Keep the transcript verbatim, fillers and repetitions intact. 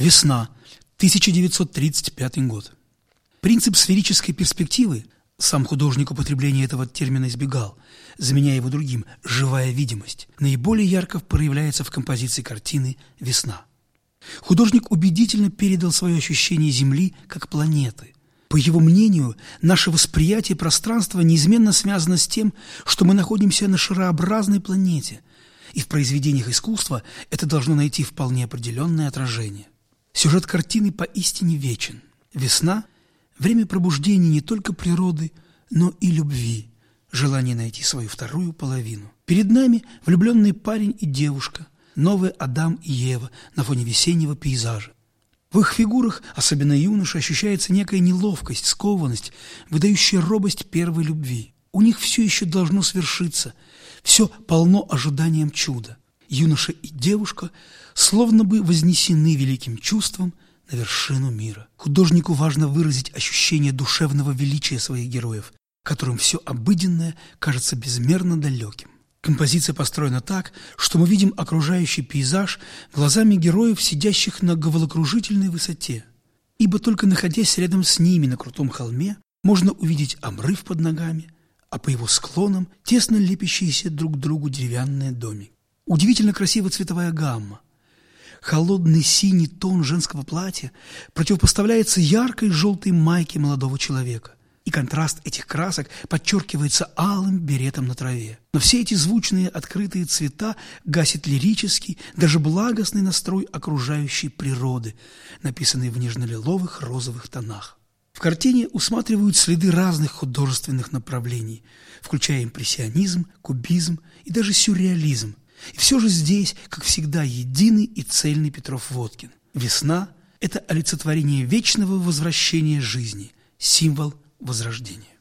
Весна, тысяча девятьсот тридцать пятый год. Принцип сферической перспективы, сам художник употребления этого термина избегал, заменяя его другим – живая видимость, наиболее ярко проявляется в композиции картины «Весна». Художник убедительно передал свое ощущение Земли как планеты. По его мнению, наше восприятие пространства неизменно связано с тем, что мы находимся на шарообразной планете, и в произведениях искусства это должно найти вполне определенное отражение. Сюжет картины поистине вечен. Весна – время пробуждения не только природы, но и любви, желание найти свою вторую половину. Перед нами влюбленный парень и девушка, новый Адам и Ева на фоне весеннего пейзажа. В их фигурах, особенно юноше, ощущается некая неловкость, скованность, выдающая робость первой любви. У них все еще должно свершиться, все полно ожиданием чуда. Юноша и девушка словно бы вознесены великим чувством на вершину мира. Художнику важно выразить ощущение душевного величия своих героев, которым все обыденное кажется безмерно далеким. Композиция построена так, что мы видим окружающий пейзаж глазами героев, сидящих на головокружительной высоте. Ибо только находясь рядом с ними на крутом холме, можно увидеть обрыв под ногами, а по его склонам тесно лепящиеся друг к другу деревянные домики. Удивительно красивая цветовая гамма. Холодный синий тон женского платья противопоставляется яркой желтой майке молодого человека. И контраст этих красок подчеркивается алым беретом на траве. Но все эти звучные открытые цвета гасит лирический, даже благостный настрой окружающей природы, написанный в нежно-лиловых розовых тонах. В картине усматривают следы разных художественных направлений, включая импрессионизм, кубизм и даже сюрреализм. И все же здесь, как всегда, единый и цельный Петров-Водкин. Весна – это олицетворение вечного возвращения жизни, символ возрождения.